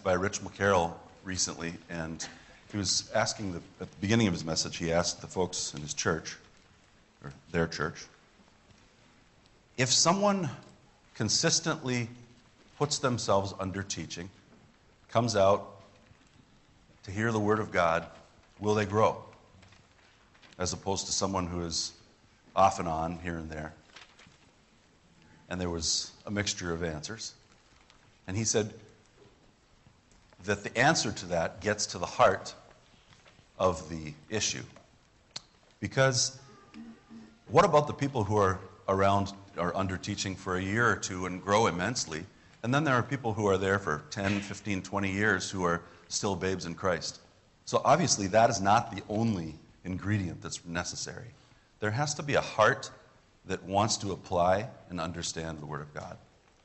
by Rich McCarroll recently, and he was asking, at the beginning of his message, he asked the folks in his church, or their church, if someone consistently puts themselves under teaching, comes out to hear the Word of God, will they grow? As opposed to someone who is off and on here and there. And there was a mixture of answers. And he said that the answer to that gets to the heart of the issue. Because what about the people who are around or under teaching for a year or two and grow immensely, and then there are people who are there for 10, 15, 20 years who are still babes in Christ? So obviously that is not the only ingredient that's necessary. There has to be a heart that wants to apply and understand the Word of God.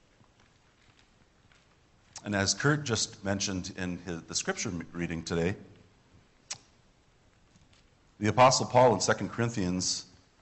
And as Kurt just mentioned in the scripture reading today, the Apostle Paul in 2 Corinthians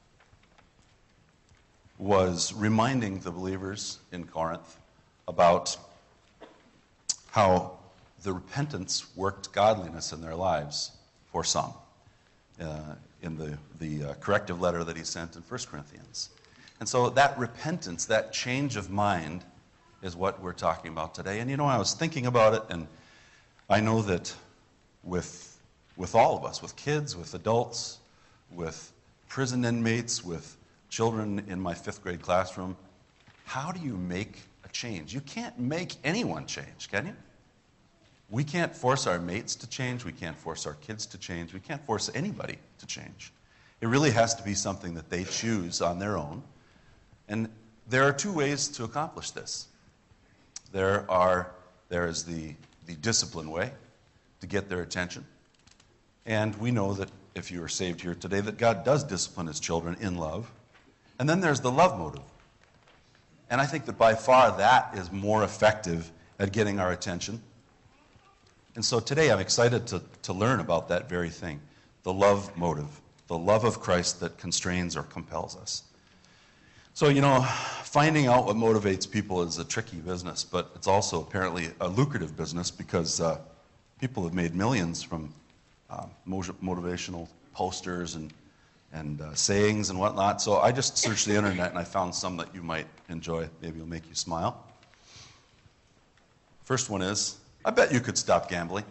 was reminding the believers in Corinth about how the repentance worked godliness in their lives for some in the corrective letter that he sent in 1 Corinthians. And so that repentance, that change of mind, is what we're talking about today. And I was thinking about it, and I know that with all of us, with kids, with adults, with prison inmates, with children in my 5th grade classroom, how do you make a change? You can't make anyone change, can you? We can't force our mates to change. We can't force our kids to change. We can't force anybody to change. It really has to be something that they choose on their own. And there are 2 ways to accomplish this. There is the discipline way to get their attention. And we know that if you are saved here today, that God does discipline his children in love. And then there's the love motive. And I think that by far that is more effective at getting our attention. And so today I'm excited to learn about that very thing, the love motive, the love of Christ that constrains or compels us. So, finding out what motivates people is a tricky business, but it's also apparently a lucrative business because people have made millions from motivational posters and sayings and whatnot. So I just searched the internet and I found some that you might enjoy. Maybe it'll make you smile. First one is, I bet you could stop gambling.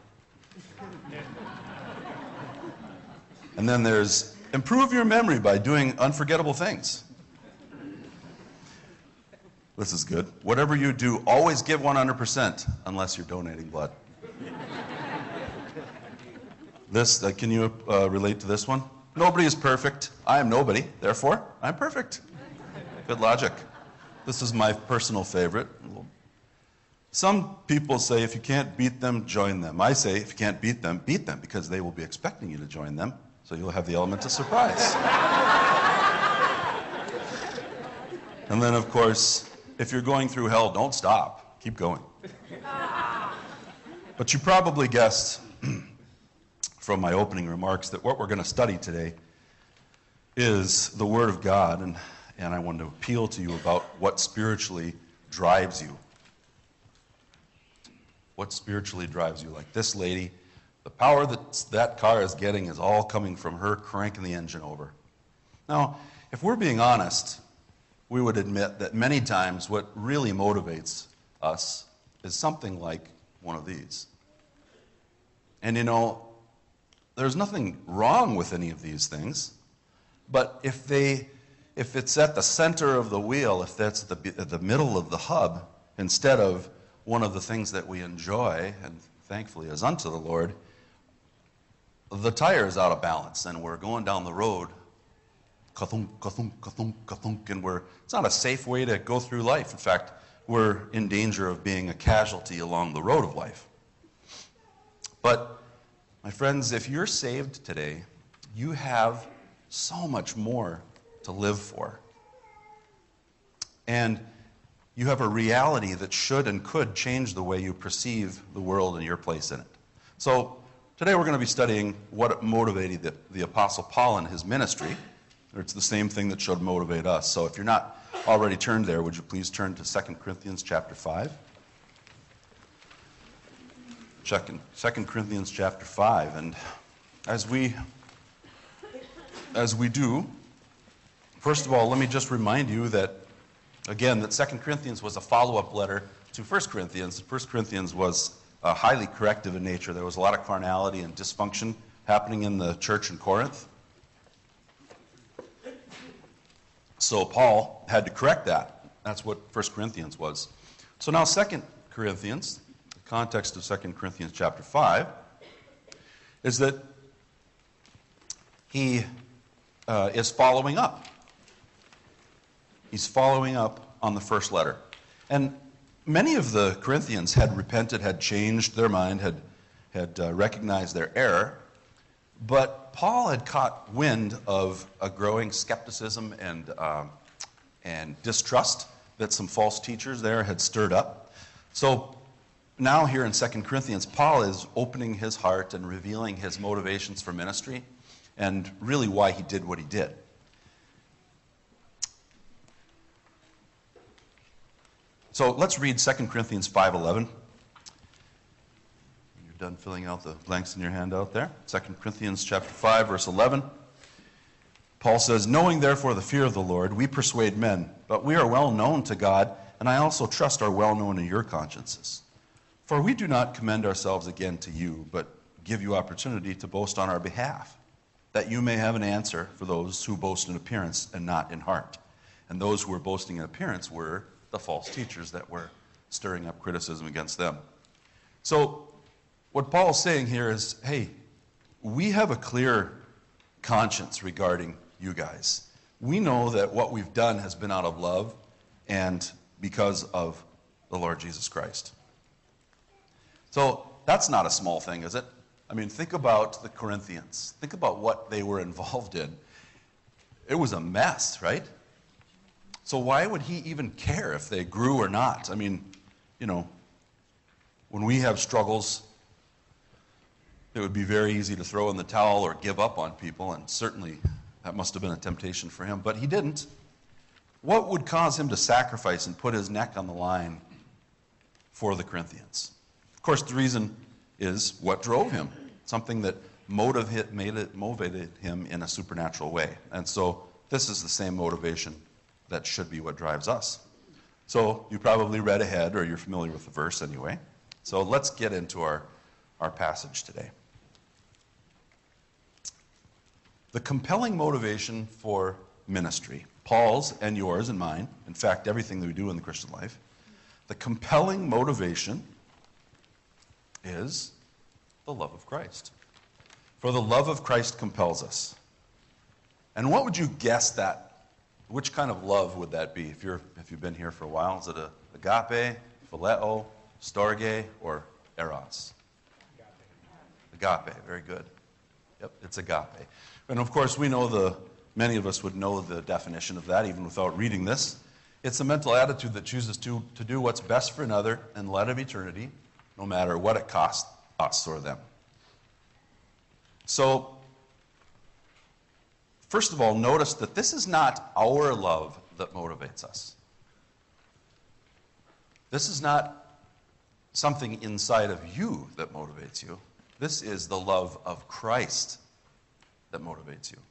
And then there's, improve your memory by doing unforgettable things. This is good. Whatever you do, always give 100% unless you're donating blood. This, can you relate to this one? Nobody is perfect. I am nobody. Therefore, I'm perfect. Good logic. This is my personal favorite. Some people say if you can't beat them, join them. I say if you can't beat them, because they will be expecting you to join them, so you'll have the element of surprise. And then, of course, if you're going through hell, don't stop. Keep going. But you probably guessed from my opening remarks that what we're going to study today is the Word of God, and I want to appeal to you about what spiritually drives you. What spiritually drives you? Like this lady, the power that car is getting is all coming from her cranking the engine over. Now, if we're being honest, we would admit that many times what really motivates us is something like one of these. And there's nothing wrong with any of these things, but if it's at the center of the wheel, if that's at the middle of the hub, instead of one of the things that we enjoy, and thankfully is unto the Lord, the tire is out of balance, and we're going down the road, ka-thunk, ka-thunk, ka-thunk, ka-thunk, and it's not a safe way to go through life. In fact, we're in danger of being a casualty along the road of life. But, my friends, if you're saved today, you have so much more to live for. And you have a reality that should and could change the way you perceive the world and your place in it. So today we're going to be studying what motivated the Apostle Paul in his ministry. It's the same thing that should motivate us. So if you're not already turned there, would you please turn to 2 Corinthians chapter 5. 2 Corinthians chapter 5. And as we do, first of all, let me just remind you that, again, that 2 Corinthians was a follow-up letter to 1 Corinthians. 1 Corinthians was highly corrective in nature. There was a lot of carnality and dysfunction happening in the church in Corinth. So Paul had to correct that. That's what 1 Corinthians was. So now 2 Corinthians, the context of 2 Corinthians chapter 5, is that he is following up. He's following up on the first letter. And many of the Corinthians had repented, had changed their mind, had recognized their error. But Paul had caught wind of a growing skepticism and distrust that some false teachers there had stirred up. So now here in 2 Corinthians, Paul is opening his heart and revealing his motivations for ministry and really why he did what he did. So let's read 2 Corinthians 5:11. You're done filling out the blanks in your handout there. 2 Corinthians chapter 5, verse 11. Paul says, "Knowing therefore the fear of the Lord, we persuade men, but we are well known to God, and I also trust are well known in your consciences. For we do not commend ourselves again to you, but give you opportunity to boast on our behalf, that you may have an answer for those who boast in appearance and not in heart." And those who were boasting in appearance were the false teachers that were stirring up criticism against them. So what Paul's saying here is, hey, we have a clear conscience regarding you guys. We know that what we've done has been out of love and because of the Lord Jesus Christ. So that's not a small thing, is it? I mean, think about the Corinthians. Think about what they were involved in. It was a mess, right? So why would he even care if they grew or not? I mean, you know, when we have struggles, it would be very easy to throw in the towel or give up on people, and certainly that must have been a temptation for him, but he didn't. What would cause him to sacrifice and put his neck on the line for the Corinthians? Of course, the reason is what drove him, something that motivated him in a supernatural way. And so this is the same motivation that should be what drives us. So you probably read ahead, or you're familiar with the verse anyway. So let's get into our passage today. The compelling motivation for ministry, Paul's and yours and mine, in fact, everything that we do in the Christian life, the compelling motivation is the love of Christ. For the love of Christ compels us. And what would you guess that? Which kind of love would that be? If you've been here for a while, is it a agape, phileo, storge, or eros? Agape, very good. Yep, it's agape. And of course, many of us would know the definition of that, even without reading this. It's a mental attitude that chooses to do what's best for another in light of eternity, no matter what it costs us or them. So, first of all, notice that this is not our love that motivates us. This is not something inside of you that motivates you. This is the love of Christ that motivates you.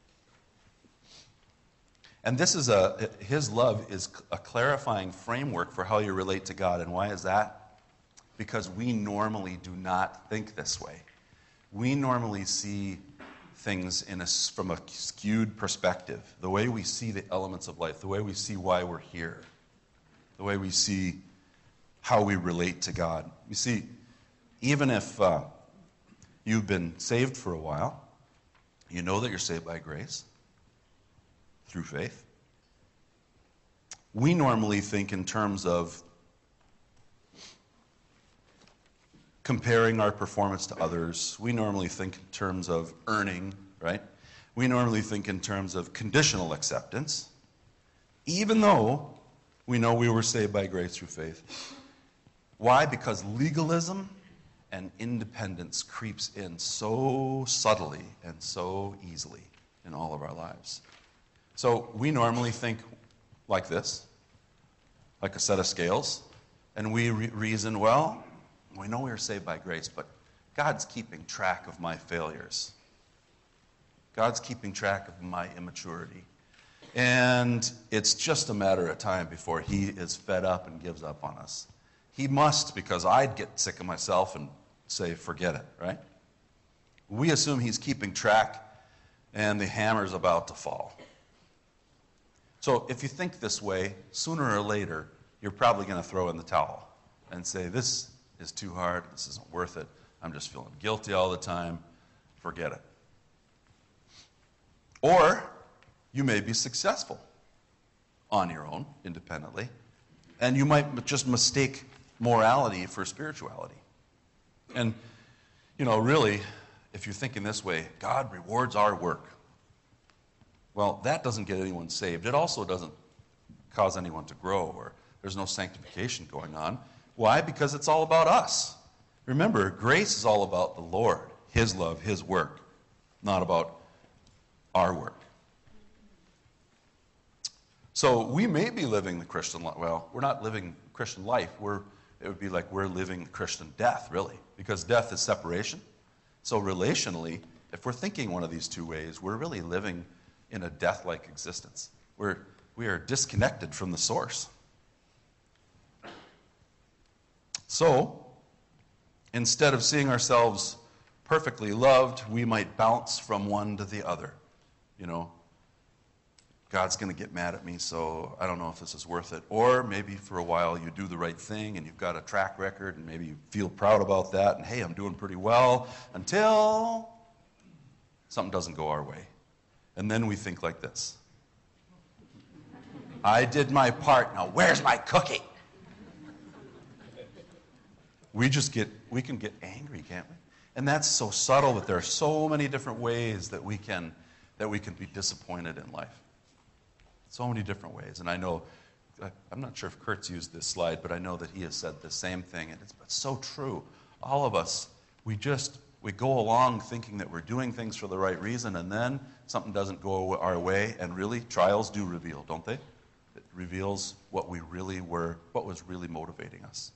And his love is a clarifying framework for how you relate to God. And why is that? Because we normally do not think this way. We normally see things from a skewed perspective. The way we see the elements of life, the way we see why we're here, the way we see how we relate to God. You see, even if you've been saved for a while, you know that you're saved by grace through faith. We normally think in terms of comparing our performance to others. We normally think in terms of earning, right? We normally think in terms of conditional acceptance, even though we know we were saved by grace through faith. Why? Because legalism and independence creeps in so subtly and so easily in all of our lives. So we normally think like this, like a set of scales, and we reason, well, We know we are saved by grace, but God's keeping track of my failures. God's keeping track of my immaturity. And it's just a matter of time before he is fed up and gives up on us. He must, because I'd get sick of myself and say, forget it, right? We assume he's keeping track and the hammer's about to fall. So if you think this way, sooner or later, you're probably going to throw in the towel and say, this is too hard, this isn't worth it, I'm just feeling guilty all the time, forget it. Or you may be successful on your own, independently, and you might just mistake morality for spirituality. And, really, if you're thinking this way, God rewards our work. Well, that doesn't get anyone saved. It also doesn't cause anyone to grow, or there's no sanctification going on. Why? Because it's all about us. Remember, grace is all about the Lord, his love, his work, not about our work. So we may be living the Christian life. Well, we're not living Christian life. It would be like we're living Christian death, really, because death is separation. So relationally, if we're thinking one of these two ways, we're really living in a death-like existence. We are disconnected from the source. So, instead of seeing ourselves perfectly loved, we might bounce from one to the other. God's going to get mad at me, so I don't know if this is worth it. Or maybe for a while you do the right thing and you've got a track record and maybe you feel proud about that and, hey, I'm doing pretty well, until something doesn't go our way. And then we think like this. I did my part, now where's my cookie? We can get angry, can't we? And that's so subtle, but there are so many different ways that we can be disappointed in life. So many different ways. And I know, I'm not sure if Kurt's used this slide, but I know that he has said the same thing. And it's so true. All of us, we go along thinking that we're doing things for the right reason, and then something doesn't go our way, and really, trials do reveal, don't they? It reveals what we really were, what was really motivating us.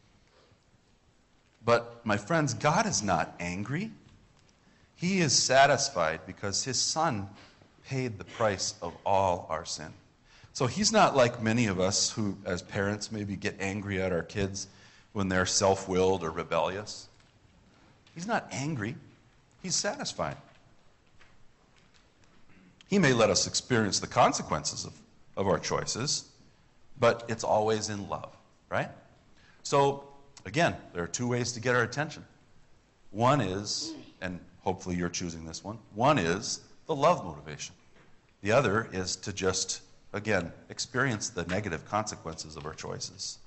But, my friends, God is not angry. He is satisfied because his Son paid the price of all our sin. So he's not like many of us who, as parents, maybe get angry at our kids when they're self-willed or rebellious. He's not angry. He's satisfied. He may let us experience the consequences of our choices, but it's always in love, right? So, again, there are two ways to get our attention. One is, and hopefully you're choosing this one is the love motivation. The other is to just, again, experience the negative consequences of our choices.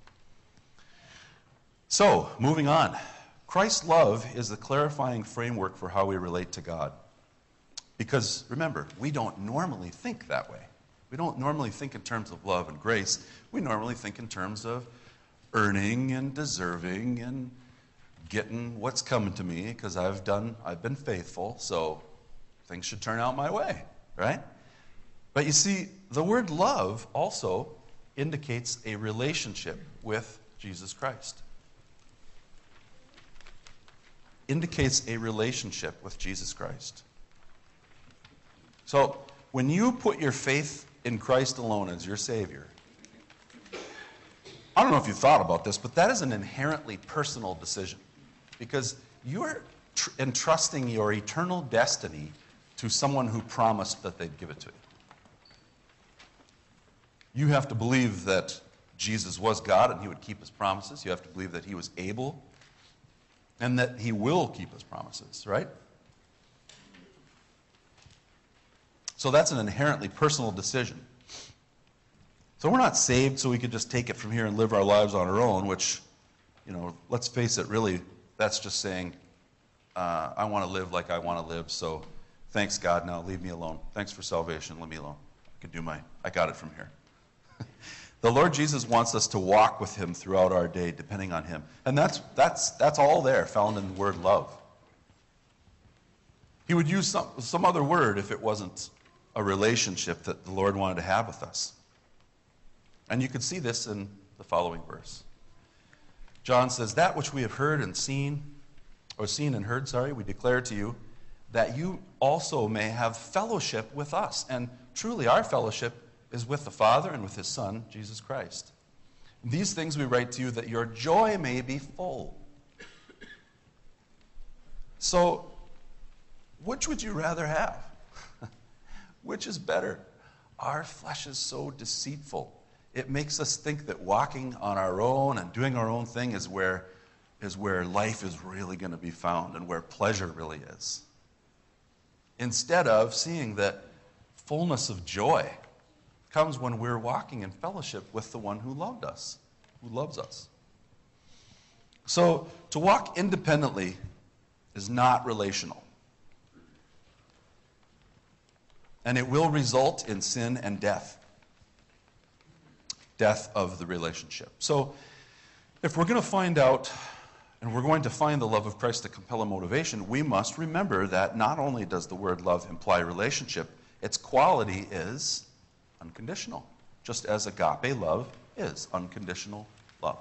So, moving on. Christ's love is the clarifying framework for how we relate to God. Because, remember, we don't normally think that way. We don't normally think in terms of love and grace. We normally think in terms of earning and deserving and getting what's coming to me because I've been faithful, so things should turn out my way, right? But you see, the word love also indicates a relationship with Jesus Christ. Indicates a relationship with Jesus Christ. So, when you put your faith in Christ alone as your Savior, I don't know if you thought about this, but that is an inherently personal decision. Because you're entrusting your eternal destiny to someone who promised that they'd give it to you. You have to believe that Jesus was God and he would keep his promises. You have to believe that he was able and that he will keep his promises, right? So that's an inherently personal decision. So we're not saved so we could just take it from here and live our lives on our own, which, let's face it, really, that's just saying, I want to live like I want to live, so thanks, God, now leave me alone. Thanks for salvation, leave me alone. I got it from here. The Lord Jesus wants us to walk with him throughout our day, depending on him. And that's all there, found in the word love. He would use some other word if it wasn't a relationship that the Lord wanted to have with us. And you could see this in the following verse. John says, that which we have heard and seen and heard, we declare to you, that you also may have fellowship with us. And truly, our fellowship is with the Father and with his Son, Jesus Christ. These things we write to you, that your joy may be full. So, which would you rather have? Which is better? Our flesh is so deceitful. It makes us think that walking on our own and doing our own thing is where life is really going to be found and where pleasure really is. Instead of seeing that fullness of joy comes when we're walking in fellowship with the one who loved us, who loves us. So, to walk independently is not relational. And it will result in sin and death. Death of the relationship. So, if we're going to find out, and we're going to find the love of Christ to compel a motivation, we must remember that not only does the word love imply relationship, its quality is unconditional, just as agape love is unconditional love.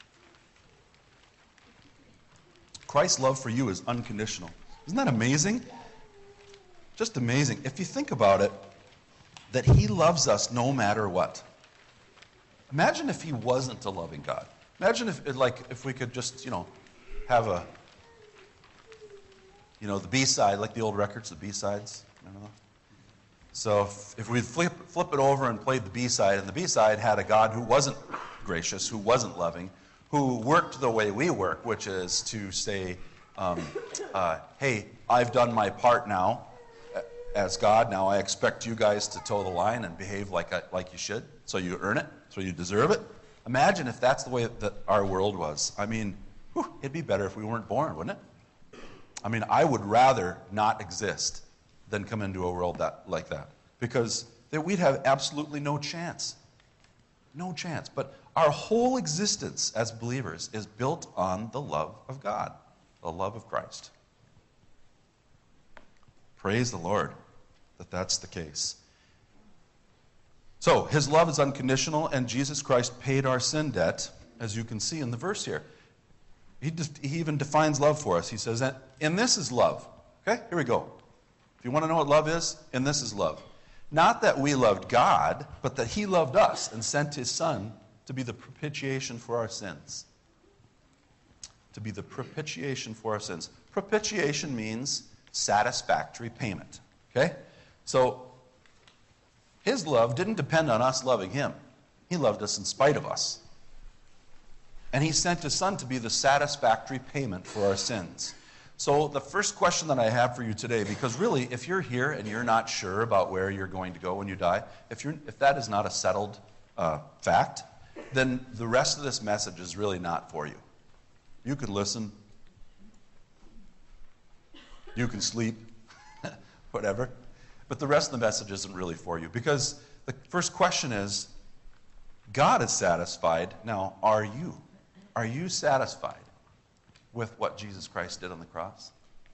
Christ's love for you is unconditional. Isn't that amazing? Just amazing. If you think about it, that he loves us no matter what. Imagine if he wasn't a loving God. Imagine if we could just, have the B-side, like the old records, the B-sides. So if we flip it over and played the B-side, and the B-side had a God who wasn't gracious, who wasn't loving, who worked the way we work, which is to say, hey, I've done my part now as God. Now I expect you guys to toe the line and behave like you should, so you earn it, so you deserve it. Imagine if that's the way that our world was. I mean, it'd be better if we weren't born, wouldn't it? I mean, I would rather not exist than come into a world like that, because we'd have absolutely no chance. No chance. But our whole existence as believers is built on the love of God, the love of Christ. Praise the Lord that that's the case. So, his love is unconditional, and Jesus Christ paid our sin debt, as you can see in the verse here. He even defines love for us. He says that, and this is love. Okay, here we go. If you want to know what love is, and this is love. Not that we loved God, but that he loved us and sent his Son to be the propitiation for our sins. To be the propitiation for our sins. Propitiation means satisfactory payment. Okay? So, his love didn't depend on us loving him. He loved us in spite of us. And he sent his Son to be the satisfactory payment for our sins. So the first question that I have for you today, because really, if you're here and you're not sure about where you're going to go when you die, if that is not a settled fact, then the rest of this message is really not for you. You could listen. You can sleep. Whatever. But the rest of the message isn't really for you, because the first question is, God is satisfied. Now, are you? Are you satisfied with what Jesus Christ did on the cross?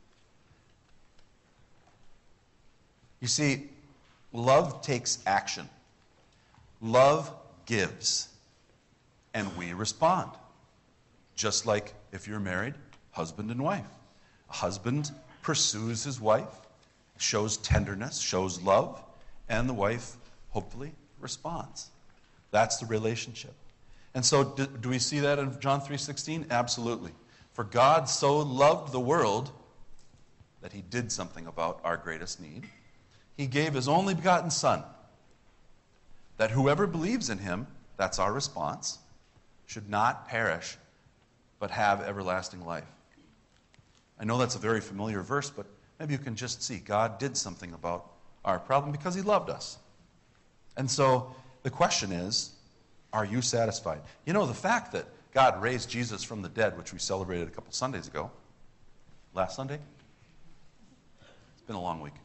You see, love takes action. Love gives, and we respond. Just like if you're married, husband and wife. A husband pursues his wife, shows tenderness, shows love, and the wife hopefully responds. That's the relationship. And so do we see that in John 3:16? Absolutely. For God so loved the world that he did something about our greatest need. He gave his only begotten Son, that whoever believes in him, that's our response, should not perish, but have everlasting life. I know that's a very familiar verse, but maybe you can just see God did something about our problem because he loved us. And so the question is, are you satisfied? You know, the fact that God raised Jesus from the dead, which we celebrated a couple Sundays ago, last Sunday? It's been a long week.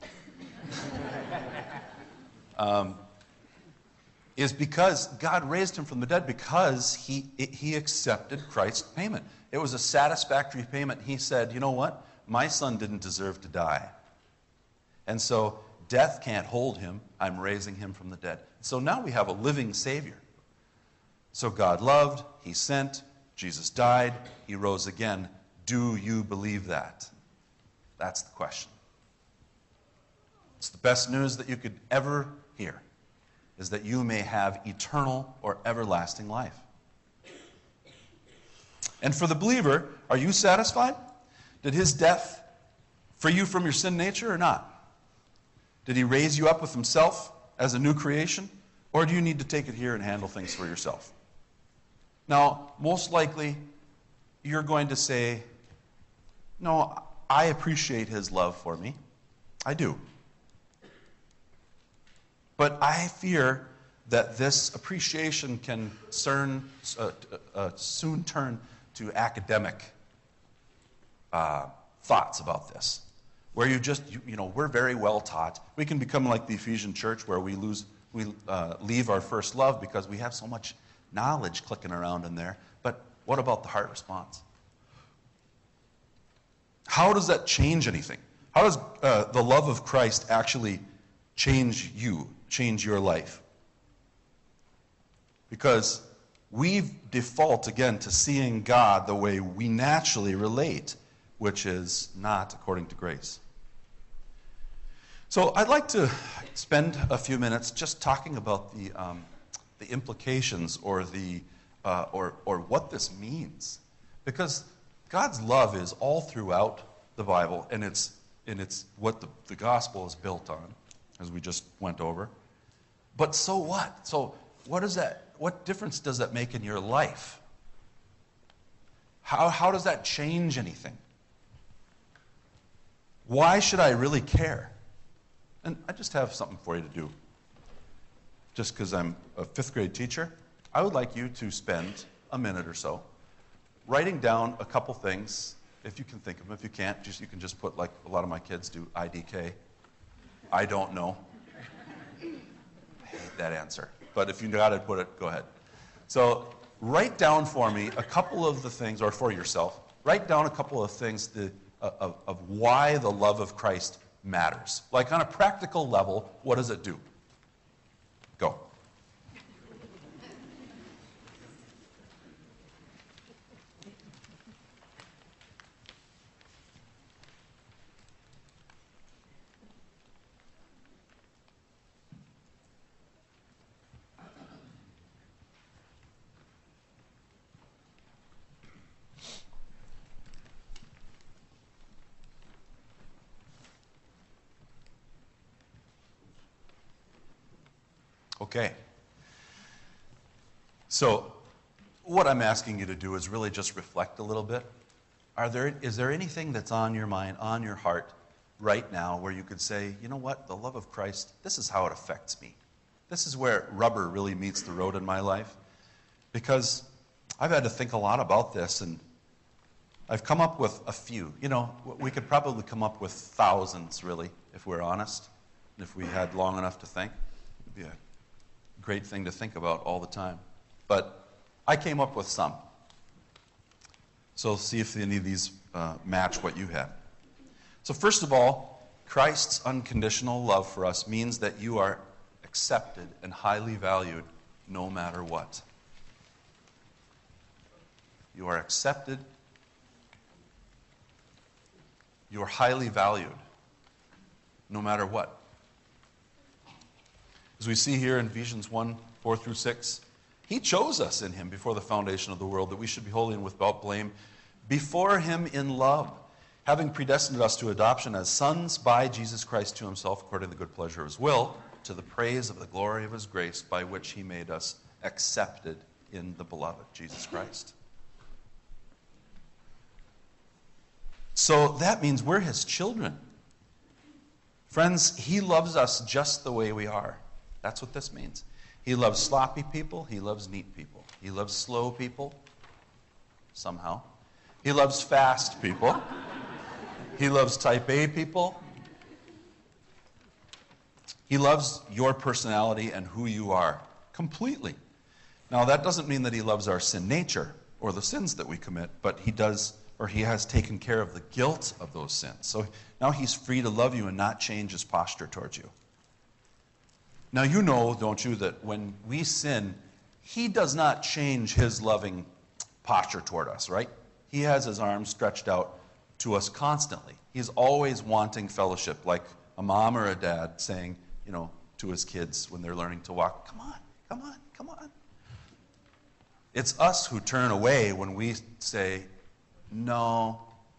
Is because God raised him from the dead because he accepted Christ's payment. It was a satisfactory payment. He said, you know what? My son didn't deserve to die. And so death can't hold him. I'm raising him from the dead. So now we have a living Savior. So God loved, he sent, Jesus died, he rose again. Do you believe that? That's the question. It's the best news that you could ever hear, is that you may have eternal or everlasting life. And for the believer, are you satisfied? Did his death free you from your sin nature or not? Did he raise you up with himself as a new creation? Or do you need to take it here and handle things for yourself? Now, most likely, you're going to say, no, I appreciate his love for me. I do. But I fear that this appreciation can soon turn to academic thoughts about this, where we're very well taught. We can become like the Ephesian church, where we leave our first love because we have so much knowledge clicking around in there. But what about the heart response? How does that change anything? How does the love of Christ actually change you, change your life? Because we default, again, to seeing God the way we naturally relate, which is not according to grace. So I'd like to spend a few minutes just talking about the implications or what this means, because God's love is all throughout the Bible, and it's what the gospel is built on, as we just went over. But so what? So what difference does that make in your life? How does that change anything? Why should I really care? And I just have something for you to do. Just because I'm a 5th grade teacher, I would like you to spend a minute or so writing down a couple things, if you can think of them. If you can't, you can just put, like a lot of my kids do, IDK. I don't know. I hate that answer. But if you got to put it, go ahead. So write down for me a couple of the things, or for yourself, write down a couple of things of why the love of Christ matters. Like on a practical level, what does it do? Go. Okay. So what I'm asking you to do is really just reflect a little bit. Is there anything that's on your mind, on your heart right now where you could say, you know what, the love of Christ, this is how it affects me. This is where rubber really meets the road in my life. Because I've had to think a lot about this, and I've come up with a few. You know, we could probably come up with thousands, really, if we're honest, and if we had long enough to think. It'd be a great thing to think about all the time. But I came up with some. So see if any of these match what you have. So first of all, Christ's unconditional love for us means that you are accepted and highly valued no matter what. You are accepted. You are highly valued no matter what. As we see here in Ephesians 1, 4 through 6, he chose us in him before the foundation of the world, that we should be holy and without blame before him in love, having predestined us to adoption as sons by Jesus Christ to himself, according to the good pleasure of his will, to the praise of the glory of his grace, by which he made us accepted in the beloved, Jesus Christ. So that means we're his children. Friends, he loves us just the way we are. That's what this means. He loves sloppy people. He loves neat people. He loves slow people, somehow. He loves fast people. He loves type A people. He loves your personality and who you are completely. Now, that doesn't mean that he loves our sin nature or the sins that we commit, but he does, or he has taken care of the guilt of those sins. So now he's free to love you and not change his posture towards you. Now, you know, don't you, that when we sin, he does not change his loving posture toward us, right? He has his arms stretched out to us constantly. He's always wanting fellowship, like a mom or a dad saying, to his kids when they're learning to walk, come on, come on, come on. It's us who turn away when we say, no,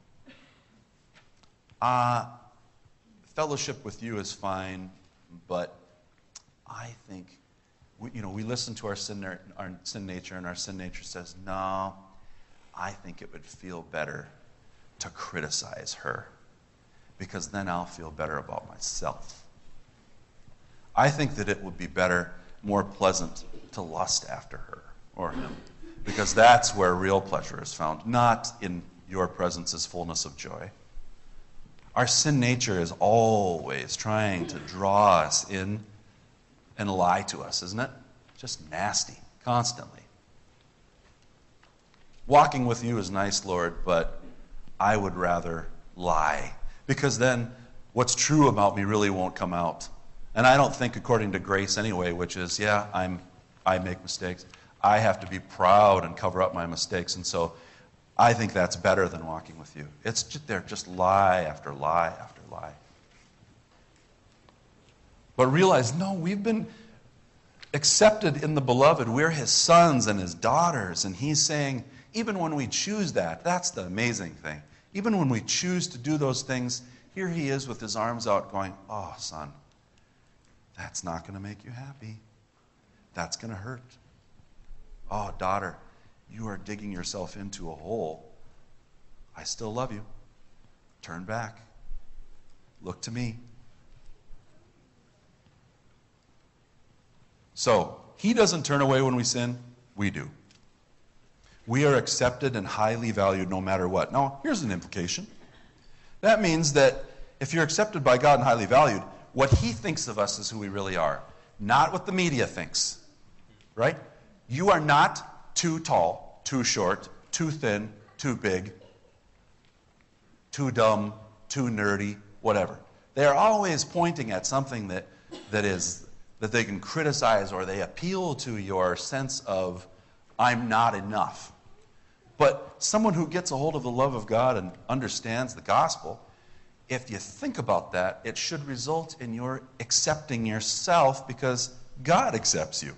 fellowship with you is fine, but I think, we listen to our sin nature, and our sin nature says, no, I think it would feel better to criticize her, because then I'll feel better about myself. I think that it would be better, more pleasant to lust after her or him, because that's where real pleasure is found, not in your presence is fullness of joy. Our sin nature is always trying to draw us in and lie to us, isn't it? Just nasty, constantly. Walking with you is nice, Lord, but I would rather lie, because then what's true about me really won't come out. And I don't think according to grace anyway, which is, I make mistakes. I have to be proud and cover up my mistakes, and so I think that's better than walking with you. It's just lie after lie after lie. But realize, no, we've been accepted in the beloved. We're his sons and his daughters, and he's saying, even when we choose that, that's the amazing thing. Even when we choose to do those things, here he is with his arms out going, oh, son, that's not going to make you happy. That's going to hurt. Oh, daughter, you are digging yourself into a hole. I still love you. Turn back. Look to me. So, he doesn't turn away when we sin. We do. We are accepted and highly valued no matter what. Now, here's an implication. That means that if you're accepted by God and highly valued, what he thinks of us is who we really are, not what the media thinks, right? You are not too tall, too short, too thin, too big, too dumb, too nerdy, whatever. They are always pointing at something that they can criticize, or they appeal to your sense of, I'm not enough. But someone who gets a hold of the love of God and understands the gospel, if you think about that, it should result in your accepting yourself because God accepts you.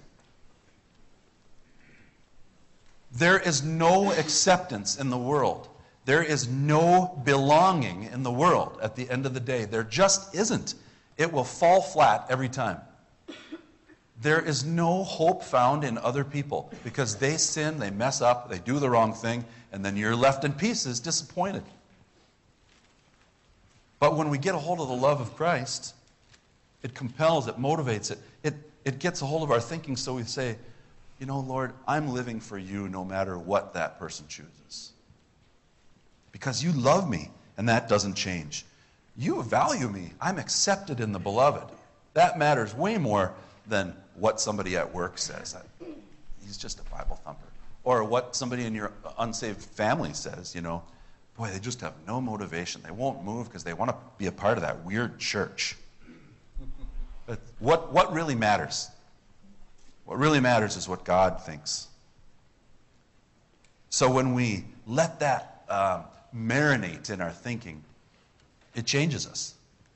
There is no acceptance in the world. There is no belonging in the world at the end of the day. There just isn't. It will fall flat every time. There is no hope found in other people because they sin, they mess up, they do the wrong thing, and then you're left in pieces, disappointed. But when we get a hold of the love of Christ, it compels, it motivates, it gets a hold of our thinking, so we say, Lord, I'm living for you no matter what that person chooses. Because you love me, and that doesn't change. You value me. I'm accepted in the beloved. That matters way more than what somebody at work says. He's just a Bible thumper. Or what somebody in your unsaved family says, Boy, they just have no motivation. They won't move because they want to be a part of that weird church. But what really matters? What really matters is what God thinks. So when we let that marinate in our thinking, it changes us.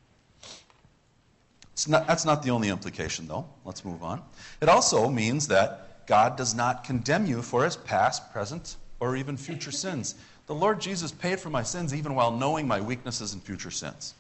That's not the only implication, though. Let's move on. It also means that God does not condemn you for his past, present, or even future sins. The Lord Jesus paid for my sins even while knowing my weaknesses and future sins.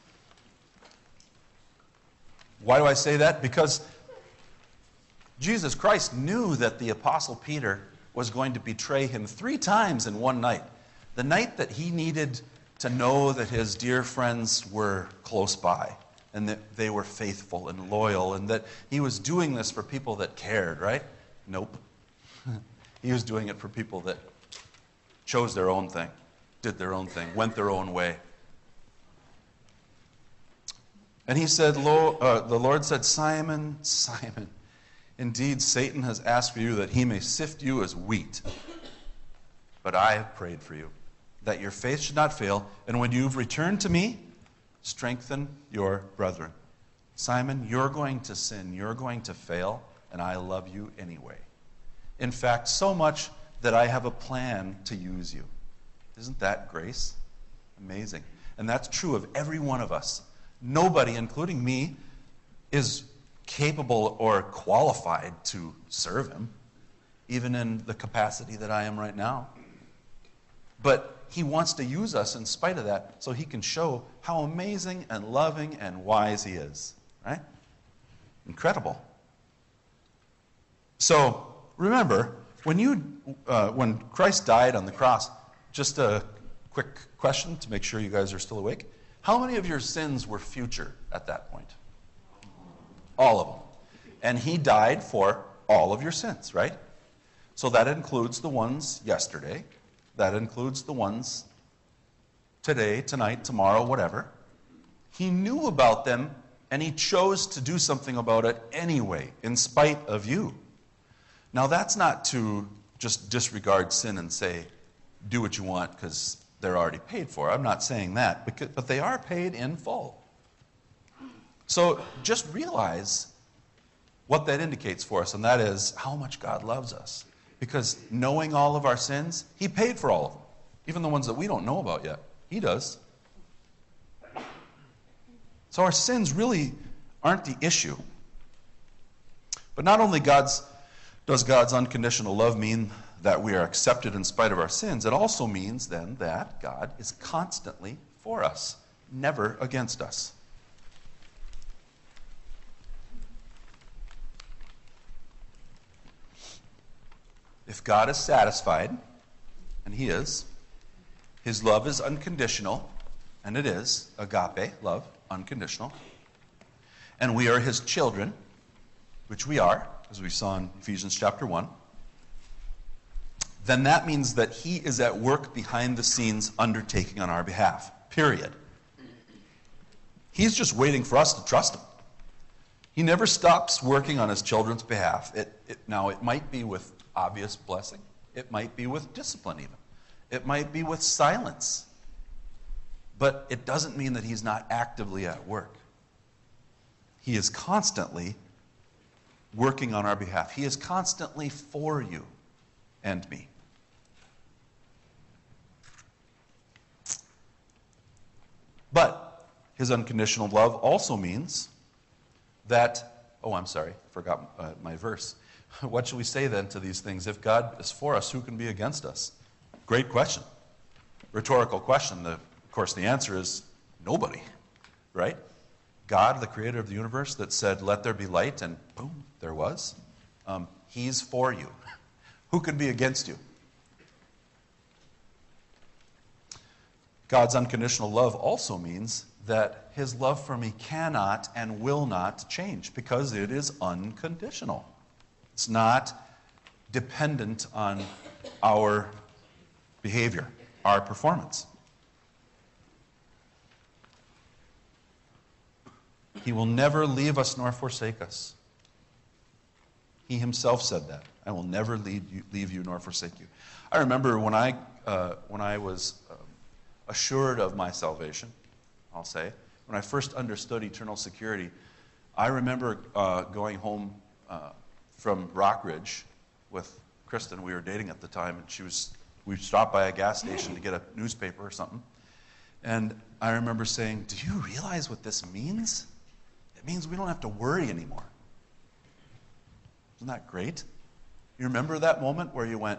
Why do I say that? Because Jesus Christ knew that the Apostle Peter was going to betray him 3 times in one night. The night that he needed to know that his dear friends were close by and that they were faithful and loyal and that he was doing this for people that cared, right? Nope. He was doing it for people that chose their own thing, did their own thing, went their own way. And he said, the Lord said, Simon, Simon, indeed Satan has asked for you that he may sift you as wheat. But I have prayed for you, that your faith should not fail, and when you've returned to me, strengthen your brethren. Simon, you're going to sin, you're going to fail, and I love you anyway. In fact, so much that I have a plan to use you. Isn't that grace? Amazing. And that's true of every one of us. Nobody, including me, is capable or qualified to serve him, even in the capacity that I am right now. But he wants to use us in spite of that so he can show how amazing and loving and wise he is. Right? Incredible. So, remember, when Christ died on the cross, just a quick question to make sure you guys are still awake. How many of your sins were future at that point? All of them. And he died for all of your sins, right? So that includes the ones yesterday. That includes the ones today, tonight, tomorrow, whatever. He knew about them, and he chose to do something about it anyway, in spite of you. Now, that's not to just disregard sin and say, do what you want because they're already paid for. I'm not saying that, but they are paid in full. So just realize what that indicates for us, and that is how much God loves us. Because knowing all of our sins, he paid for all of them. Even the ones that we don't know about yet. He does. So our sins really aren't the issue. But not only does God's unconditional love mean that we are accepted in spite of our sins, it also means then that God is constantly for us, never against us. If God is satisfied, and he is, his love is unconditional, and it is agape love, unconditional, and we are his children, which we are, as we saw in Ephesians chapter 1, then that means that he is at work behind the scenes undertaking on our behalf, period. He's just waiting for us to trust him. He never stops working on his children's behalf. Now, it might be with obvious blessing. It might be with discipline even. It might be with silence. But it doesn't mean that he's not actively at work. He is constantly working on our behalf. He is constantly for you and me. But his unconditional love also means that, forgot my verse. What shall we say then to these things? If God is for us, who can be against us? Great question. Rhetorical question. Of course, the answer is nobody, right? God, the creator of the universe, that said, let there be light, and boom, there was. He's for you. Who can be against you? God's unconditional love also means that his love for me cannot and will not change because it is unconditional. It's not dependent on our behavior, our performance. He will never leave us nor forsake us. He himself said that. I will never leave you nor forsake you. I remember when I was assured of my salvation, I'll say, when I first understood eternal security, I remember going home from Rockridge with Kristen. We were dating at the time, and we stopped by a gas station to get a newspaper or something. And I remember saying, do you realize what this means? It means we don't have to worry anymore. Isn't that great? You remember that moment where you went,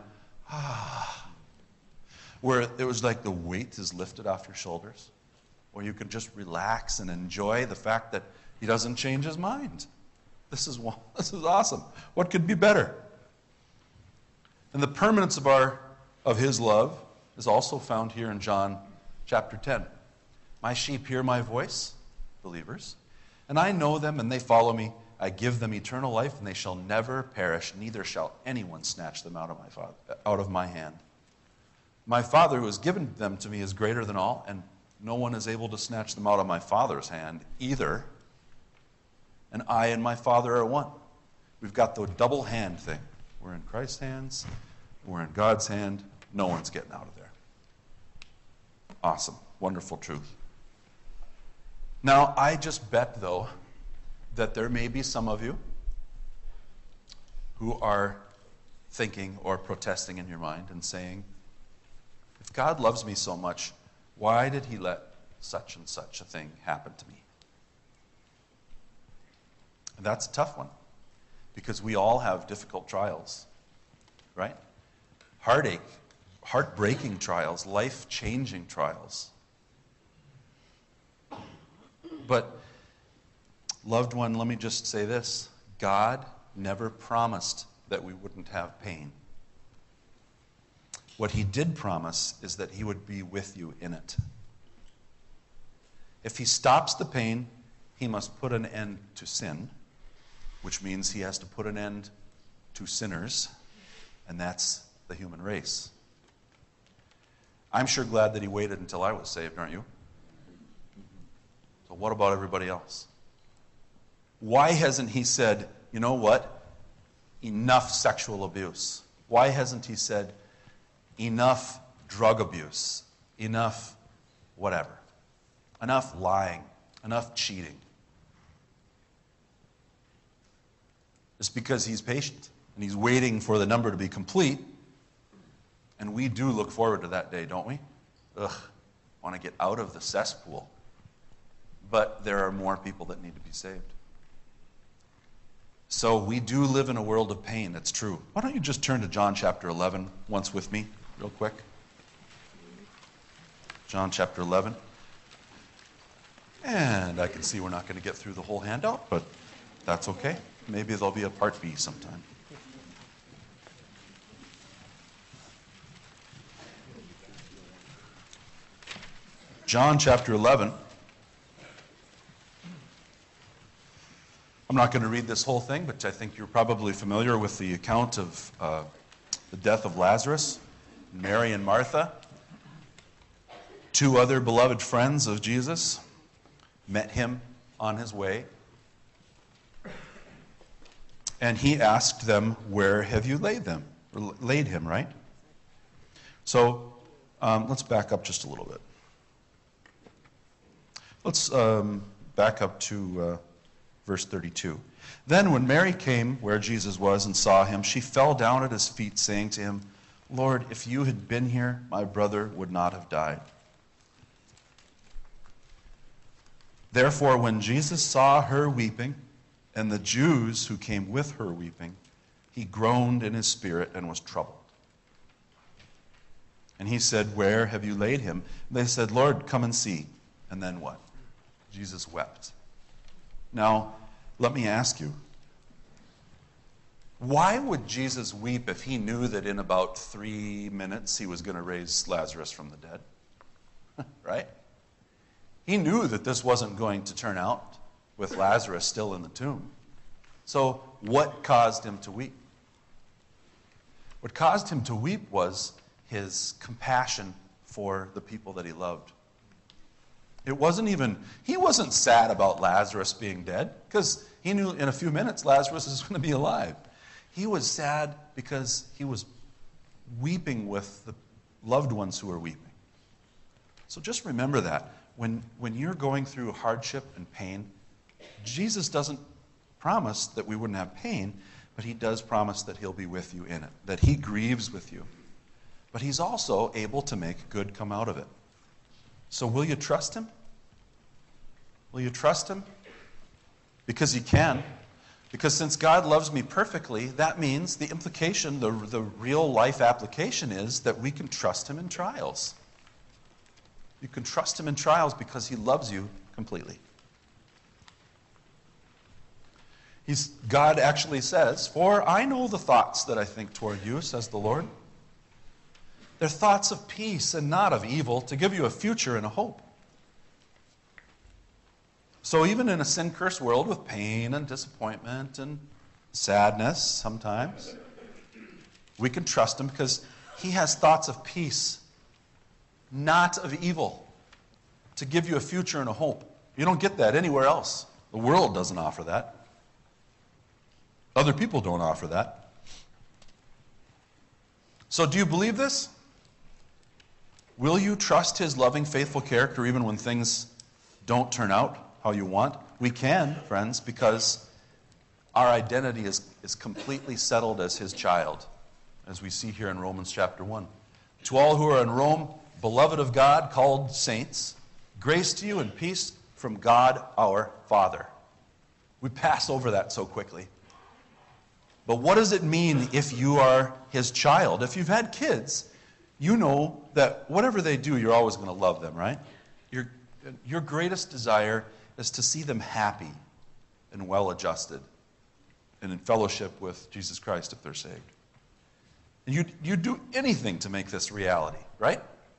where it was like the weight is lifted off your shoulders, where you can just relax and enjoy the fact that he doesn't change his mind. This is awesome. What could be better? And the permanence of his love is also found here in John chapter 10. My sheep hear my voice, believers, and I know them and they follow me. I give them eternal life, and they shall never perish, neither shall anyone snatch them out of my hand. My Father who has given them to me is greater than all, and no one is able to snatch them out of my Father's hand either. And I and my Father are one. We've got the double hand thing. We're in Christ's hands. We're in God's hand. No one's getting out of there. Awesome. Wonderful truth. Now, I just bet, though, that there may be some of you who are thinking or protesting in your mind and saying, if God loves me so much, why did he let such and such a thing happen to me? And that's a tough one, because we all have difficult trials, right? Heartache, heartbreaking trials, life-changing trials. But, loved one, let me just say this. God never promised that we wouldn't have pain. What he did promise is that he would be with you in it. If he stops the pain, he must put an end to sin, which means he has to put an end to sinners, and that's the human race. I'm sure glad that he waited until I was saved, aren't you? So what about everybody else? Why hasn't he said, you know what? Enough sexual abuse. Why hasn't he said, enough drug abuse? Enough whatever. Enough lying. Enough cheating. It's because he's patient and he's waiting for the number to be complete. And we do look forward to that day, don't we? Want to get out of the cesspool. But there are more people that need to be saved. So we do live in a world of pain, that's true. Why don't you just turn to John chapter 11 once with me, real quick? John chapter 11. And I can see we're not going to get through the whole handout, but that's okay. Maybe there'll be a part B sometime. John chapter 11. I'm not going to read this whole thing, but I think you're probably familiar with the account of the death of Lazarus, Mary and Martha. Two other beloved friends of Jesus met him on his way. And he asked them, where have you laid them? Or laid him, right? So let's back up just a little bit. Let's back up to verse 32. Then when Mary came where Jesus was and saw him, she fell down at his feet, saying to him, Lord, if you had been here, my brother would not have died. Therefore, when Jesus saw her weeping, and the Jews who came with her weeping, he groaned in his spirit and was troubled. And he said, where have you laid him? They said, Lord, come and see. And then what? Jesus wept. Now, let me ask you, why would Jesus weep if he knew that in about 3 minutes he was going to raise Lazarus from the dead? Right? He knew that this wasn't going to turn out with Lazarus still in the tomb. So what caused him to weep? What caused him to weep was his compassion for the people that he loved. It wasn't even, he wasn't sad about Lazarus being dead, because he knew in a few minutes Lazarus is going to be alive. He was sad because he was weeping with the loved ones who were weeping. So just remember that. When you're going through hardship and pain, Jesus doesn't promise that we wouldn't have pain, but he does promise that he'll be with you in it, that he grieves with you. But he's also able to make good come out of it. So will you trust him? Will you trust him? Because you can. Because since God loves me perfectly, that means the implication, the real life application is that we can trust him in trials. You can trust him in trials because he loves you completely. God actually says, for I know the thoughts that I think toward you, says the Lord. They're thoughts of peace and not of evil, to give you a future and a hope. So even in a sin-cursed world with pain and disappointment and sadness sometimes, we can trust him because he has thoughts of peace, not of evil, to give you a future and a hope. You don't get that anywhere else. The world doesn't offer that. Other people don't offer that. So do you believe this? Will you trust his loving, faithful character even when things don't turn out how you want? We can, friends, because our identity is completely settled as his child. as we see here in Romans chapter 1. To all who are in Rome, beloved of God, called saints, grace to you and peace from God our Father. We pass over that so quickly. But what does it mean if you are his child? If you've had kids, you know that whatever they do, you're always going to love them, right? Your greatest desire is to see them happy and well-adjusted and in fellowship with Jesus Christ if they're saved. And you'd do anything to make this reality, right?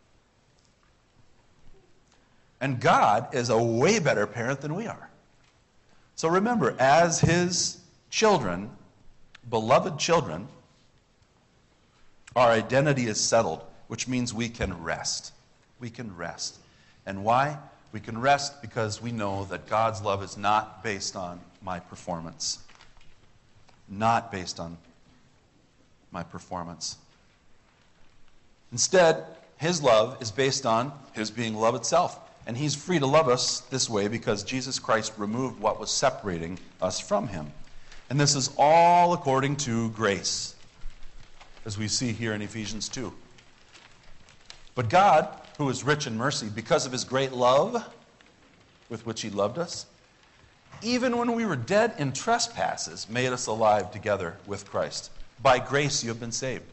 And God is a way better parent than we are. So remember, as his children, beloved children, our identity is settled, which means we can rest. We can rest. And why? We can rest because we know that God's love is not based on my performance. Not based on my performance. Instead, his love is based on his being love itself. And he's free to love us this way because Jesus Christ removed what was separating us from him. And this is all according to grace, as we see here in Ephesians 2. But God, who is rich in mercy, because of his great love with which he loved us, even when we were dead in trespasses, made us alive together with Christ. By grace you have been saved.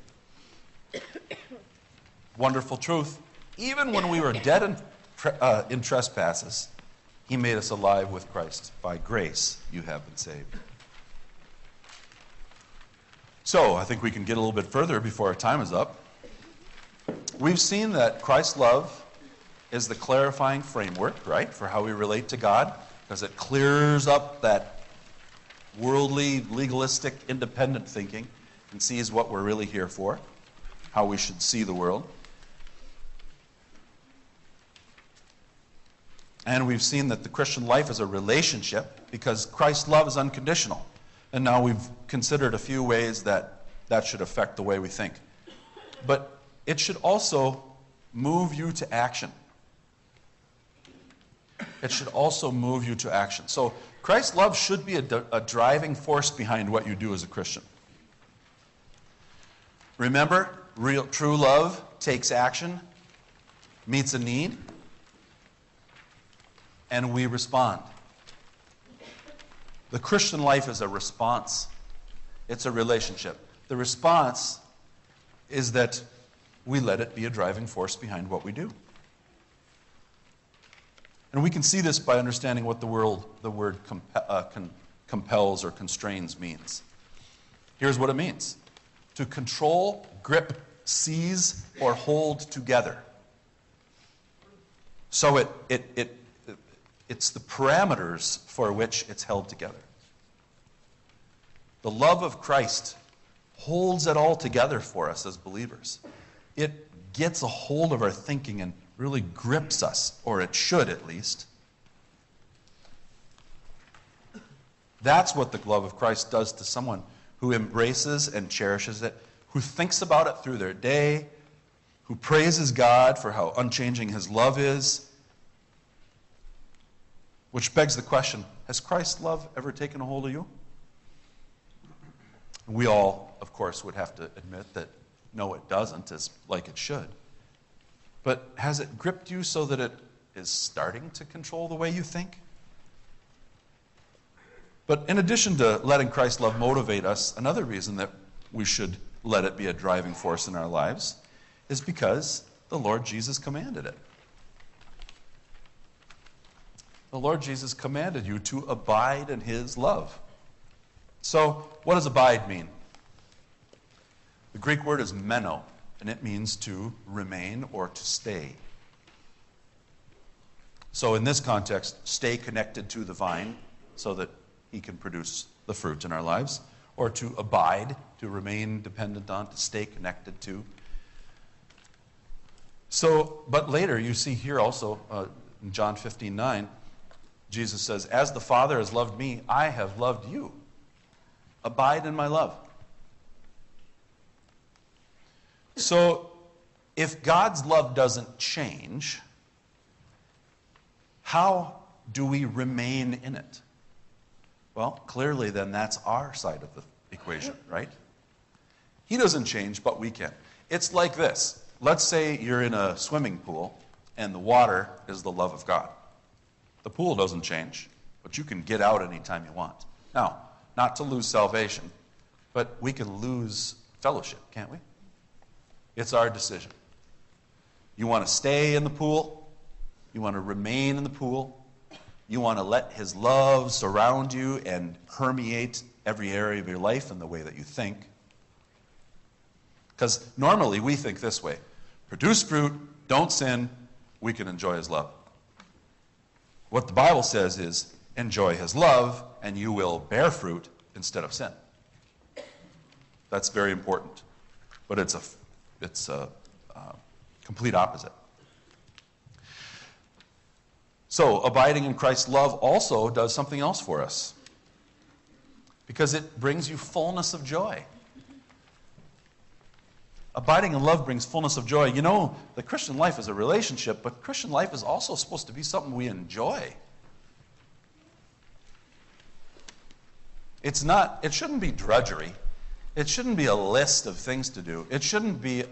Wonderful truth. Even when we were dead in trespasses, he made us alive with Christ. By grace you have been saved. So, I think we can get a little bit further before our time is up. We've seen that Christ's love is the clarifying framework, right, for how we relate to God, because it clears up that worldly, legalistic, independent thinking and sees what we're really here for, how we should see the world. And we've seen that the Christian life is a relationship because Christ's love is unconditional. And now we've considered a few ways that should affect the way we think. But it should also move you to action. It should also move you to action. So Christ's love should be a driving force behind what you do as a Christian. Remember, true love takes action, meets a need, and we respond. The Christian life is a response. It's a relationship. The response is that we let it be a driving force behind what we do. And we can see this by understanding what the word compels or constrains means. Here's what it means. To control, grip, seize, or hold together. So it's the parameters for which it's held together. The love of Christ holds it all together for us as believers. It gets a hold of our thinking and really grips us, or it should at least. That's what the love of Christ does to someone who embraces and cherishes it, who thinks about it through their day, who praises God for how unchanging his love is. Which begs the question, has Christ's love ever taken a hold of you? We all, of course, would have to admit that no, it doesn't, as like it should. But has it gripped you so that it is starting to control the way you think? But in addition to letting Christ's love motivate us, another reason that we should let it be a driving force in our lives is because the Lord Jesus commanded it. The Lord Jesus commanded you to abide in his love. So, what does abide mean? The Greek word is meno, and it means to remain or to stay. So in this context, stay connected to the vine so that he can produce the fruit in our lives, or to abide, to remain dependent on, to stay connected to. So, but later you see here also, in John 15:9, Jesus says, as the Father has loved me, I have loved you. Abide in my love. So, if God's love doesn't change, how do we remain in it? Well, clearly then that's our side of the equation, right? He doesn't change, but we can. It's like this. Let's say you're in a swimming pool, and the water is the love of God. The pool doesn't change, but you can get out anytime you want. Now, not to lose salvation, but we can lose fellowship, can't we? It's our decision. You want to stay in the pool? You want to remain in the pool? You want to let his love surround you and permeate every area of your life in the way that you think? Because normally we think this way. Produce fruit, don't sin, we can enjoy his love. What the Bible says is, enjoy his love, and you will bear fruit instead of sin. That's very important. But it's a complete opposite. So, abiding in Christ's love also does something else for us. Because it brings you fullness of joy. Abiding in love brings fullness of joy. You know, the Christian life is a relationship, but Christian life is also supposed to be something we enjoy. It shouldn't be drudgery. It shouldn't be a list of things to do. It shouldn't be,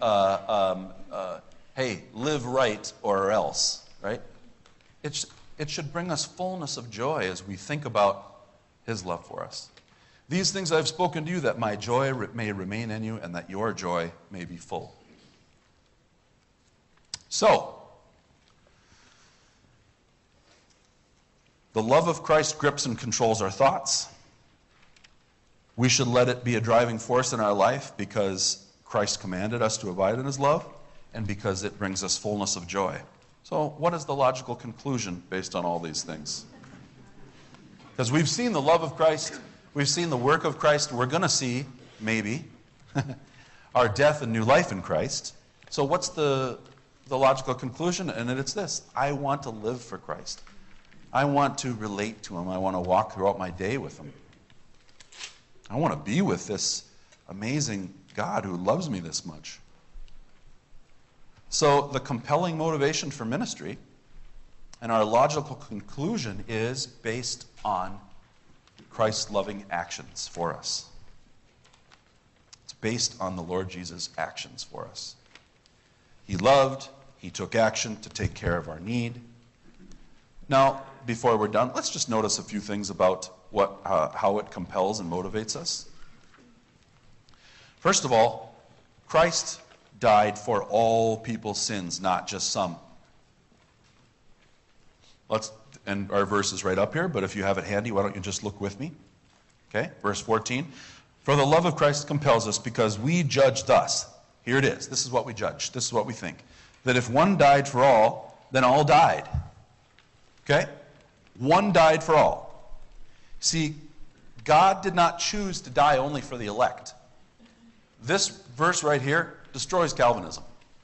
hey, live right or else, right? It should bring us fullness of joy as we think about his love for us. These things I've spoken to you, that my joy may remain in you, and that your joy may be full. So, the love of Christ grips and controls our thoughts. We should let it be a driving force in our life because Christ commanded us to abide in his love, and because it brings us fullness of joy. So, what is the logical conclusion based on all these things? Because we've seen the love of Christ, we've seen the work of Christ, we're going to see, maybe, our death and new life in Christ. So what's the logical conclusion? And it's this: I want to live for Christ. I want to relate to him. I want to walk throughout my day with him. I want to be with this amazing God who loves me this much. So the compelling motivation for ministry and our logical conclusion is based on Christ's loving actions for us. It's based on the Lord Jesus' actions for us. He loved, he took action to take care of our need. Now, before we're done, let's just notice a few things about how it compels and motivates us. First of all, Christ died for all people's sins, not just some. And our verse is right up here, but if you have it handy, why don't you just look with me? Okay, verse 14. For the love of Christ compels us, because we judge thus. Here it is. This is what we judge. This is what we think. That if one died for all, then all died. Okay? One died for all. See, God did not choose to die only for the elect. This verse right here destroys Calvinism.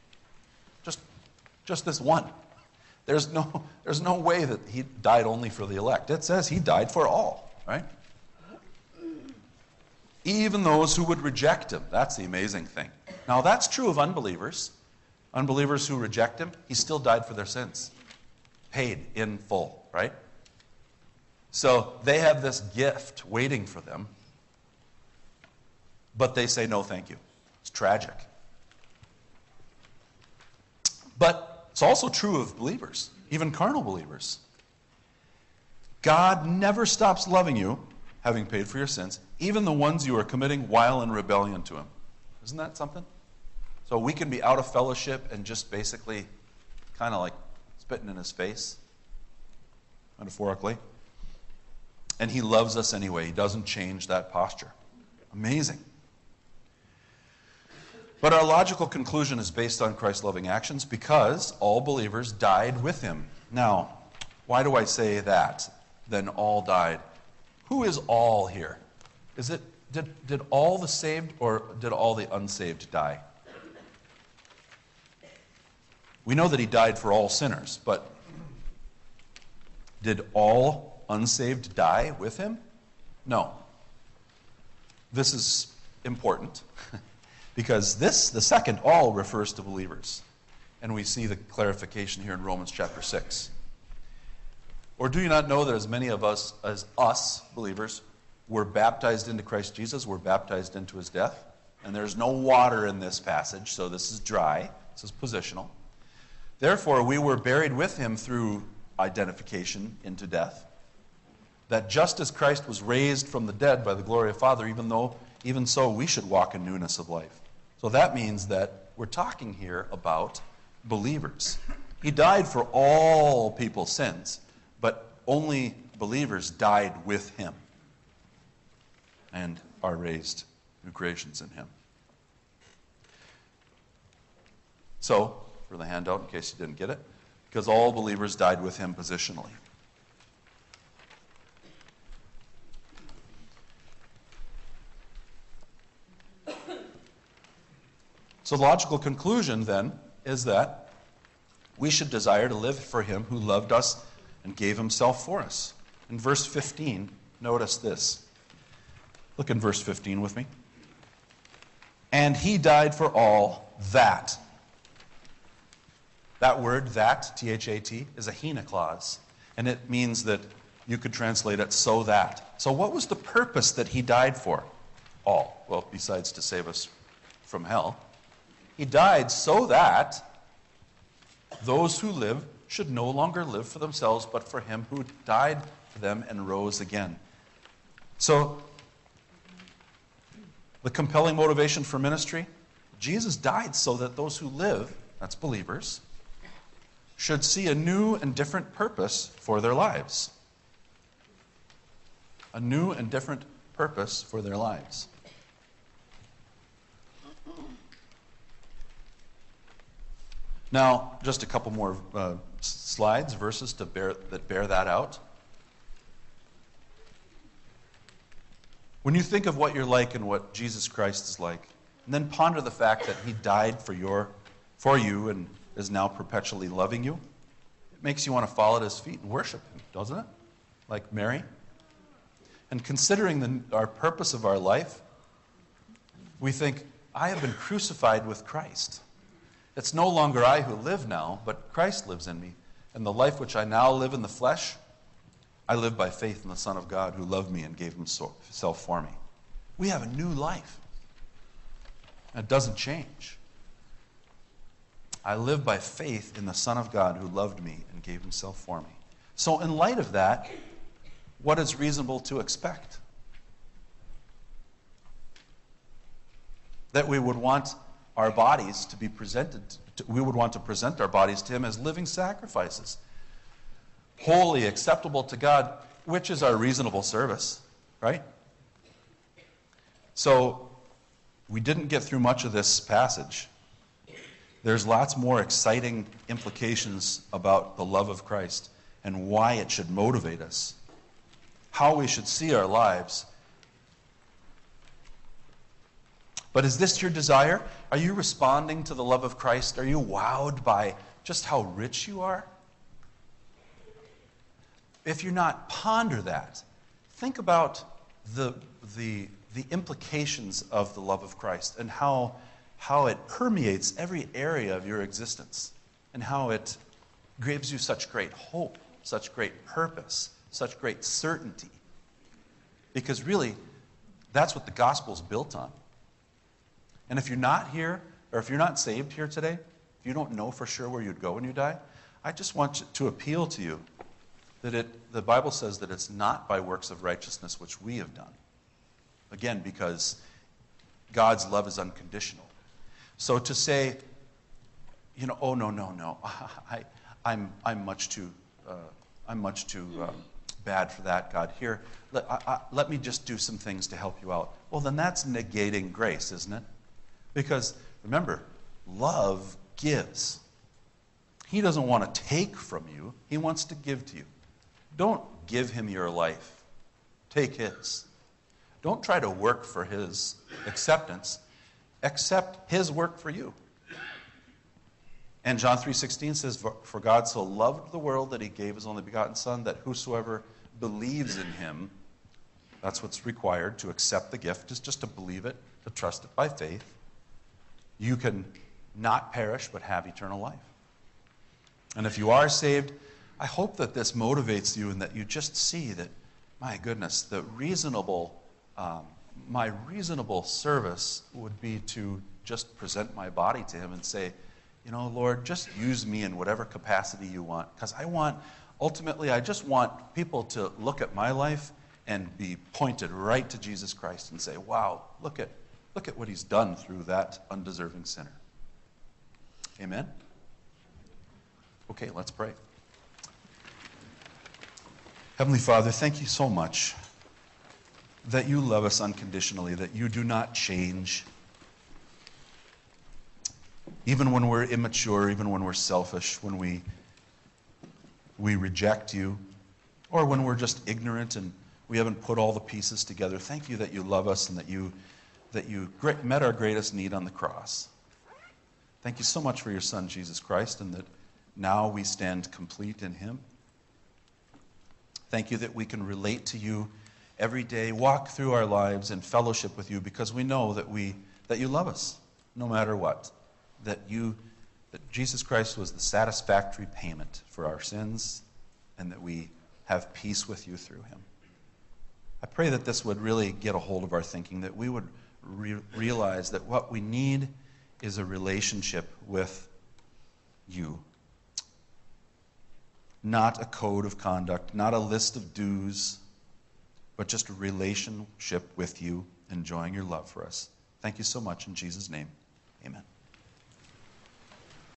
Just this one. There's no way that he died only for the elect. It says he died for all, right? Even those who would reject him. That's the amazing thing. Now, that's true of unbelievers. Unbelievers who reject him, he still died for their sins. Paid in full, right? So they have this gift waiting for them, but they say, no, thank you. It's tragic. But it's also true of believers, even carnal believers. God never stops loving you, having paid for your sins, even the ones you are committing while in rebellion to him. Isn't that something? So we can be out of fellowship and just basically kind of like spitting in his face, metaphorically. And he loves us anyway. He doesn't change that posture. Amazing. But our logical conclusion is based on Christ's loving actions because all believers died with him. Now, why do I say that? Then all died. Who is all here? Did all the saved or did all the unsaved die? We know that he died for all sinners, but did all unsaved die with him? No. This is important because the second all refers to believers. And we see the clarification here in Romans chapter 6. Or do you not know that as many of us, as us believers, were baptized into Christ Jesus, were baptized into his death? And there's no water in this passage, so this is dry. This is positional. Therefore, we were buried with him through identification into death, that just as Christ was raised from the dead by the glory of Father, even so we should walk in newness of life. So that means that we're talking here about believers. He died for all people's sins, but only believers died with him and are raised new creations in him. So, for the handout, in case you didn't get it, because all believers died with him positionally. So the logical conclusion then is that we should desire to live for him who loved us and gave himself for us. In verse 15, notice this. Look in verse 15 with me. And he died for all that. That word, that, T-H-A-T, is a hina clause. And it means that you could translate it so that. So what was the purpose that he died for? All. Well, besides to save us from hell. He died so that those who live should no longer live for themselves, but for him who died for them and rose again. So, the compelling motivation for ministry, Jesus died so that those who live, that's believers, should see a new and different purpose for their lives. A new and different purpose for their lives. Now, just a couple more slides, verses that bear that out. When you think of what you're like and what Jesus Christ is like, and then ponder the fact that he died for you and is now perpetually loving you, it makes you want to fall at his feet and worship him, doesn't it? Like Mary. And considering our purpose of our life, we think, I have been crucified with Christ. It's no longer I who live now, but Christ lives in me. And the life which I now live in the flesh, I live by faith in the Son of God who loved me and gave himself for me. We have a new life. It doesn't change. I live by faith in the Son of God who loved me and gave himself for me. So in light of that, what is reasonable to expect? That we would want our bodies to be we would want to present our bodies to him as living sacrifices, holy, acceptable to God, which is our reasonable service, right? So, we didn't get through much of this passage. There's lots more exciting implications about the love of Christ and why it should motivate us, how we should see our lives. But is this your desire? Are you responding to the love of Christ? Are you wowed by just how rich you are? If you're not, ponder that. Think about the implications of the love of Christ and how it permeates every area of your existence and how it gives you such great hope, such great purpose, such great certainty. Because really, that's what the gospel is built on. And if you're not here, or if you're not saved here today, if you don't know for sure where you'd go when you die, I just want to appeal to you that the Bible says that it's not by works of righteousness which we have done. Again, because God's love is unconditional. So to say, oh no, I'm much too bad for that, God. Here, let me just do some things to help you out. Well, then that's negating grace, isn't it? Because, remember, love gives. He doesn't want to take from you. He wants to give to you. Don't give him your life. Take his. Don't try to work for his acceptance. Accept his work for you. And John 3:16 says, For God so loved the world that he gave his only begotten Son, that whosoever believes in him, that's what's required to accept the gift, is just to believe it, to trust it by faith. You can not perish but have eternal life. And if you are saved, I hope that this motivates you and that you just see that, my goodness, the reasonable my reasonable service would be to just present my body to him and say, Lord, just use me in whatever capacity you want. Because ultimately, I just want people to look at my life and be pointed right to Jesus Christ and say, wow, look at what he's done through that undeserving sinner. Amen? Okay, let's pray. Heavenly Father, thank you so much that you love us unconditionally, that you do not change. Even when we're immature, even when we're selfish, when we reject you, or when we're just ignorant and we haven't put all the pieces together, thank you that you love us and that you met our greatest need on the cross. Thank you so much for your Son, Jesus Christ, and that now we stand complete in him. Thank you that we can relate to you every day, walk through our lives in fellowship with you, because we know that you love us no matter what. That Jesus Christ was the satisfactory payment for our sins, and that we have peace with you through him. I pray that this would really get a hold of our thinking, that we would realize that what we need is a relationship with you. Not a code of conduct, not a list of dues, but just a relationship with you, enjoying your love for us. Thank you so much in Jesus' name. Amen.